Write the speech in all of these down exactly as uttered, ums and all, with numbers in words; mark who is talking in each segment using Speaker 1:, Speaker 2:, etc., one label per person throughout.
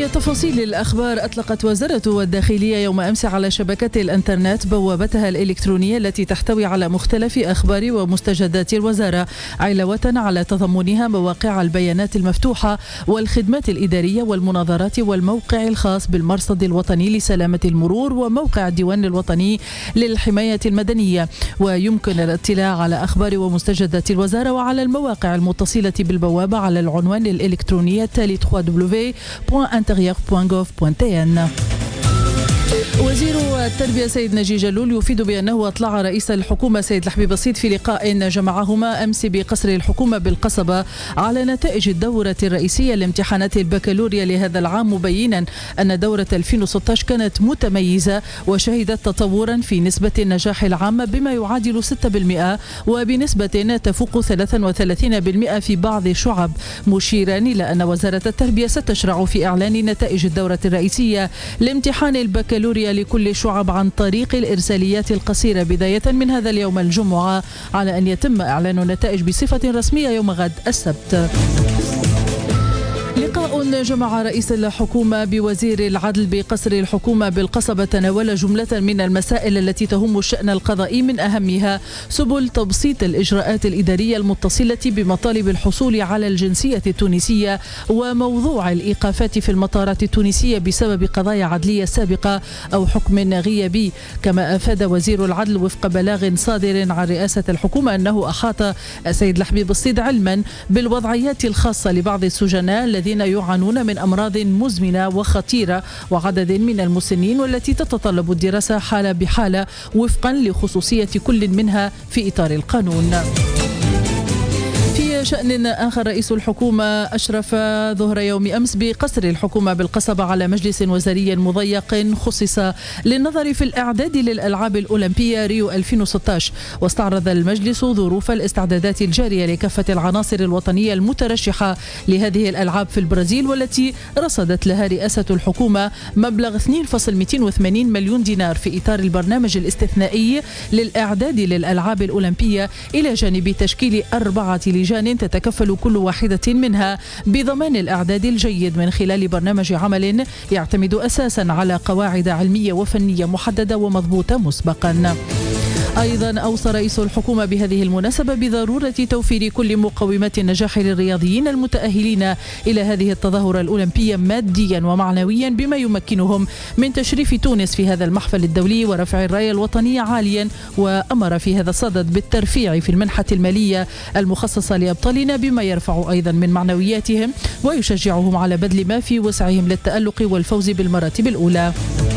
Speaker 1: في تفاصيل الأخبار، أطلقت وزارة الداخلية يوم أمس على شبكة الإنترنت بوابتها الإلكترونية التي تحتوي على مختلف أخبار ومستجدات الوزارة، علاوة على تضمنها مواقع البيانات المفتوحة والخدمات الإدارية والمناظرات والموقع الخاص بالمرصد الوطني لسلامة المرور وموقع الديوان الوطني للحماية المدنية. ويمكن الاطلاع على أخبار ومستجدات الوزارة وعلى المواقع المتصلة بالبوابة على العنوان الإلكتروني التالي دبليو دبليو دبليو دوت انتيريور دوت جوف دوت تي ان. وزير التربية سيد نجي جلول يفيد بأنه أطلع رئيس الحكومة سيد الحبيب الصيد في لقاء جمعهما أمس بقصر الحكومة بالقصبة على نتائج الدورة الرئيسية لامتحانات البكالوريا لهذا العام، مبينا أن دورة ألفين وستة عشر كانت متميزة وشهدت تطورا في نسبة النجاح العامة بما يعادل ستة بالمئة وبنسبة تفوق ثلاثة وثلاثين بالمئة في بعض الشعب، مشيرا إلى أن وزارة التربية ستشرع في إعلان نتائج الدورة الرئيسية لامتحان البكالوريا لكل الشعب عن طريق الإرساليات القصيرة بداية من هذا اليوم الجمعة، على أن يتم إعلان النتائج بصفة رسمية يوم غد السبت. لقاء جمع رئيس الحكومة بوزير العدل بقصر الحكومة بالقصبة تناول جملة من المسائل التي تهم الشأن القضائي، من أهمها سبل تبسيط الإجراءات الإدارية المتصلة بمطالب الحصول على الجنسية التونسية وموضوع الإيقافات في المطارات التونسية بسبب قضايا عدلية سابقة أو حكم غيابي. كما أفاد وزير العدل وفق بلاغ صادر عن رئاسة الحكومة أنه أحاط السيد الحبيب الصيد علما بالوضعيات الخاصة لبعض السجناء الذين يعانون من أمراض مزمنة وخطيرة وعدد من المسنين، والتي تتطلب الدراسة حالة بحالة وفقا لخصوصية كل منها في إطار القانون. في شأن آخر، رئيس الحكومة أشرف ظهر يوم أمس بقصر الحكومة بالقصبة على مجلس وزاري مضيق خصص للنظر في الإعداد للألعاب الأولمبية ريو ألفين وستة عشر، واستعرض المجلس ظروف الاستعدادات الجارية لكافة العناصر الوطنية المترشحة لهذه الألعاب في البرازيل، والتي رصدت لها رئاسة الحكومة مبلغ اثنين فاصلة مئتين وثمانين مليون دينار في إطار البرنامج الاستثنائي للإعداد للألعاب الأولمبية، إلى جانب تشكيل أربعة لجان تتكفل كل واحدة منها بضمان الإعداد الجيد من خلال برنامج عمل يعتمد أساسا على قواعد علمية وفنية محددة ومضبوطة مسبقا. أيضا أوصى رئيس الحكومة بهذه المناسبة بضرورة توفير كل مقومات النجاح للرياضيين المتأهلين إلى هذه التظاهرة الأولمبية ماديا ومعنويا، بما يمكنهم من تشريف تونس في هذا المحفل الدولي ورفع الراية الوطنية عاليا. وأمر في هذا الصدد بالترفيع في المنحة المالية المخصصة لأبطالنا، بما يرفع أيضا من معنوياتهم ويشجعهم على بذل ما في وسعهم للتألق والفوز بالمراتب الأولى.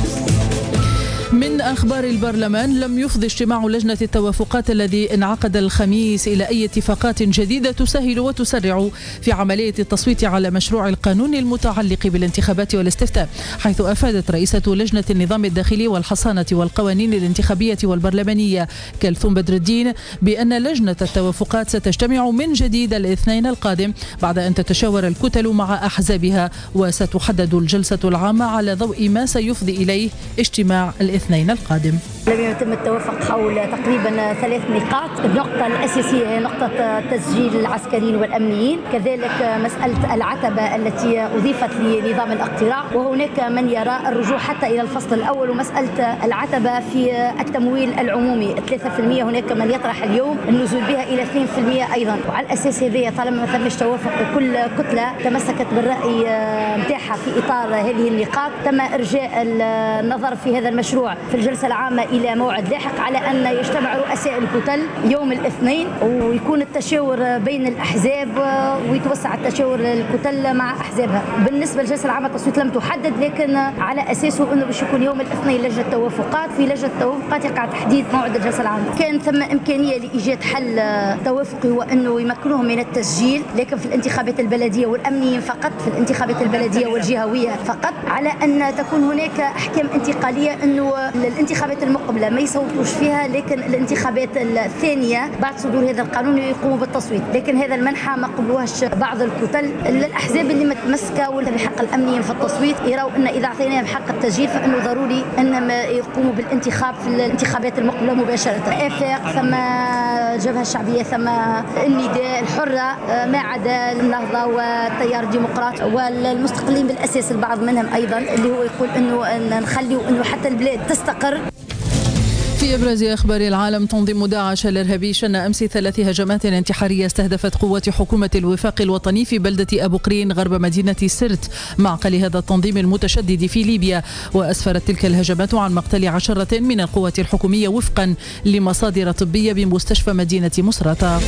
Speaker 1: من أخبار البرلمان، لم يفضي اجتماع لجنة التوافقات الذي انعقد الخميس إلى أي اتفاقات جديدة تسهل وتسرع في عملية التصويت على مشروع القانون المتعلق بالانتخابات والاستفتاء، حيث أفادت رئيسة لجنة النظام الداخلي والحصانة والقوانين الانتخابية والبرلمانية كلثوم بدر الدين بأن لجنة التوافقات ستجتمع من جديد الاثنين القادم بعد أن تتشاور الكتل مع أحزابها، وستحدد الجلسة العامة على ضوء ما سيفضي إليه اجتماع الاثنين القادم.
Speaker 2: لم يتم التوافق حول تقريبا ثلاث نقاط. النقطة الأساسية هي نقطة تسجيل العسكريين والأمنيين، كذلك مسألة العتبة التي أضيفت لنظام الاقتراع، وهناك من يرى الرجوع حتى إلى الفصل الأول، ومسألة العتبة في التمويل العمومي ثلاثة بالمئة، هناك من يطرح اليوم النزول بها إلى اثنين بالمئة أيضا. وعلى الأساس هذا طالما ما ثمش توافق وكل كتلة تمسكت بالرأي متاعها في إطار هذه النقاط، تم إرجاء النظر في هذا المشروع في الجلسة العامة إلى موعد لاحق، على أن يجتمع رؤساء الكتل يوم الاثنين ويكون التشاور بين الأحزاب ويتوسع التشاور الكتل مع أحزابها. بالنسبة للجلسة العامة التصويت لم تحدد، لكن على أساسه أنه باش يكون يوم الاثنين لجنة توافقات. في لجنة التوافقات يقع تحديد موعد الجلسة العامة. كان ثم إمكانية لإيجاد حل توافقي وأنه يمكنهم من التسجيل، لكن في الانتخابات البلدية والأمنيين فقط، في الانتخابات البلدية والجهوية فقط، على أن تكون هناك أحكام انتقالية أنه الانتخابات المقبلة المقبلة ما يصوتوش فيها، لكن الانتخابات الثانية بعد صدور هذا القانون يقوموا بالتصويت. لكن هذا المنحى ما قبلوهاش بعض الكتل. الأحزاب اللي متمسكة ولا بحق الأمنيين في التصويت يروا أن إذا أعطيناهم حق التسجيل فإنه ضروري أن يقوموا بالانتخاب في الانتخابات المقبلة مباشرة. آفاق، ثم الجبهة الشعبية، ثم النداء، الحرة، ما عدا النهضة والتيار الديمقراط والمستقلين بالأساس البعض منهم أيضا، اللي هو يقول أنه نخليه أنه حتى البلاد تستقر.
Speaker 1: في إبرز أخبار العالم، تنظيم داعش الإرهابي شن أمس ثلاث هجمات انتحارية استهدفت قوات حكومة الوفاق الوطني في بلدة أبو قرين غرب مدينة سرت، معقل هذا التنظيم المتشدد في ليبيا. وأسفرت تلك الهجمات عن مقتل عشرة من القوات الحكومية وفقا لمصادر طبية بمستشفى مدينة مصراتة.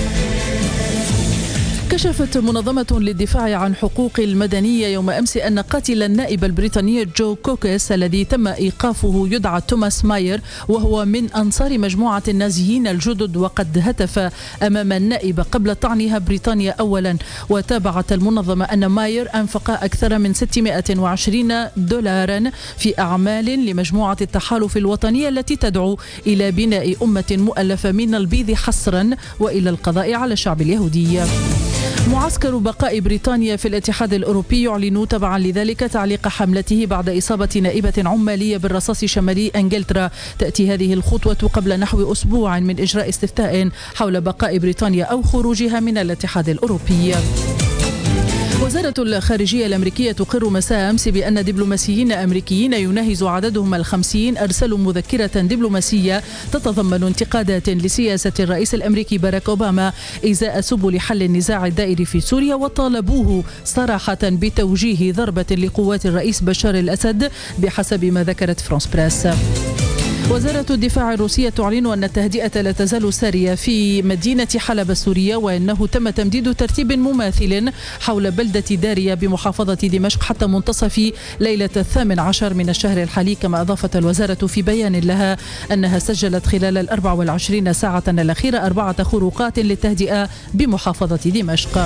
Speaker 1: كشفت منظمة للدفاع عن حقوق المدنية يوم أمس أن قاتل النائب البريطاني جو كوكس الذي تم إيقافه يدعى توماس ماير، وهو من أنصار مجموعة النازيين الجدد، وقد هتف أمام النائب قبل طعنها بريطانيا أولا. وتابعت المنظمة أن ماير أنفق أكثر من ستمائة وعشرين دولارا في أعمال لمجموعة التحالف الوطنية التي تدعو إلى بناء أمة مؤلفة من البيض حصرا وإلى القضاء على الشعب اليهودي. معسكر بقاء بريطانيا في الاتحاد الأوروبي يعلن تبعا لذلك تعليق حملته بعد إصابة نائبة عمالية بالرصاص شمالي إنجلترا. تأتي هذه الخطوة قبل نحو أسبوع من إجراء استفتاء حول بقاء بريطانيا أو خروجها من الاتحاد الأوروبي. وزارة الخارجية الأمريكية تقر مساء أمس بأن دبلوماسيين أمريكيين يناهز عددهم الخمسين أرسلوا مذكرة دبلوماسية تتضمن انتقادات لسياسة الرئيس الأمريكي باراك أوباما إزاء سبل حل النزاع الدائري في سوريا، وطالبوه صراحة بتوجيه ضربة لقوات الرئيس بشار الأسد بحسب ما ذكرت فرانس بريس. وزارة الدفاع الروسية تعلن أن التهدئة لا تزال سارية في مدينة حلب السورية، وأنه تم تمديد ترتيب مماثل حول بلدة داريا بمحافظة دمشق حتى منتصف ليلة الثامن عشر من الشهر الحالي. كما أضافت الوزارة في بيان لها أنها سجلت خلال الأربع والعشرين ساعة الأخيرة أربعة خروقات للتهدئة بمحافظة دمشق.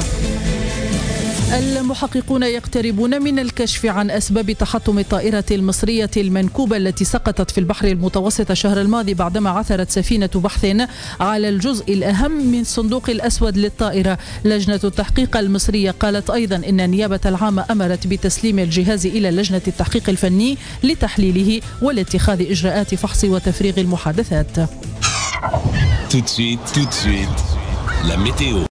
Speaker 1: المحققون يقتربون من الكشف عن أسباب تحطم الطائرة المصرية المنكوبة التي سقطت في البحر المتوسط الشهر الماضي بعدما عثرت سفينة بحث على الجزء الأهم من الصندوق الأسود للطائرة. لجنة التحقيق المصرية قالت أيضا إن النيابة العامة أمرت بتسليم الجهاز إلى لجنة التحقيق الفني لتحليله ولاتخاذ إجراءات فحص وتفريغ المحادثات.
Speaker 3: Tout de suite, tout de suite, la météo.